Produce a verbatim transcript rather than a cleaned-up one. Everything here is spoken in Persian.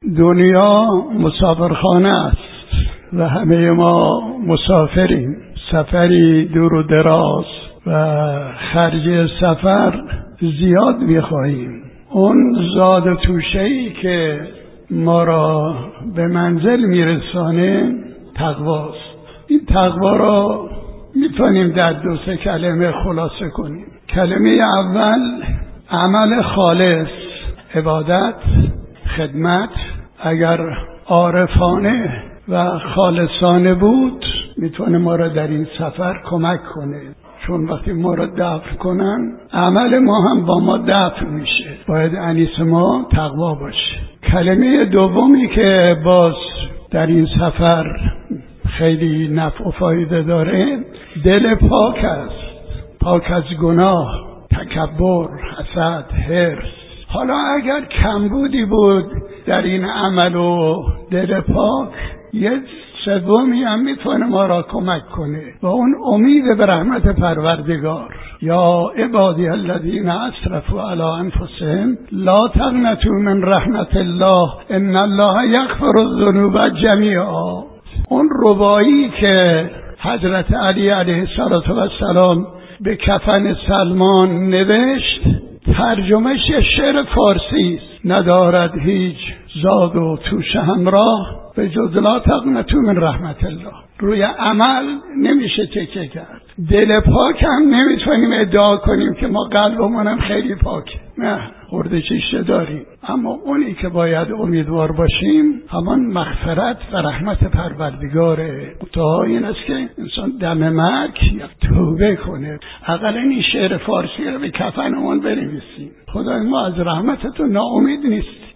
دنیا مسافرخانه است و همه ما مسافریم. سفری دور و دراز و خرج سفر زیاد می‌خواهیم. اون زاد و توشه‌ای که ما را به منزل میرسانه تقواست. این تقوا را میتونیم در دو سه کلمه خلاصه کنیم. کلمه اول عمل خالص، عبادت، خدمت. اگر عارفانه و خالصانه بود میتونه ما را در این سفر کمک کنه، چون وقتی ما را دفع کنن عمل ما هم با ما دفع میشه. باید انیس ما تقوا باشه. کلمه دومی که باز در این سفر خیلی نفع و فایده داره دل پاک است، پاک از گناه، تکبر، حسد، حرص. حالا اگر کمبودی بود در این عمل و دل پاک، یه سومی هم میتونه ما را کمک کنه و اون امید به رحمت پروردگار. یا عبادی الذین اسرفوا علی انفسهم لا تقنطوا من رحمت الله ان الله یغفر الذنوب جمیعا. اون ربایی که حضرت علی علیه السلام به کفن سلمان نوشت، ترجمهش شعر فارسی است. ندارد هیچ زاد و توشه همراه به جز لا تقنطوا من رحمت الله. روی عمل نمیشه تکیه کرد. دل پاک هم نمیتونیم ادعا کنیم که ما قلبمون هم خیلی پاکه، نه، خورده چیشه داریم. اما اونی که باید امیدوار باشیم همان مغفرت و رحمت پروردگاره. منتها این است که انسان دم مرگ یا توبه کنه. اقلا این شعر فارسی رو به کفنمون بنویسیم. خدای ما از رحمت تو ناامید نیست.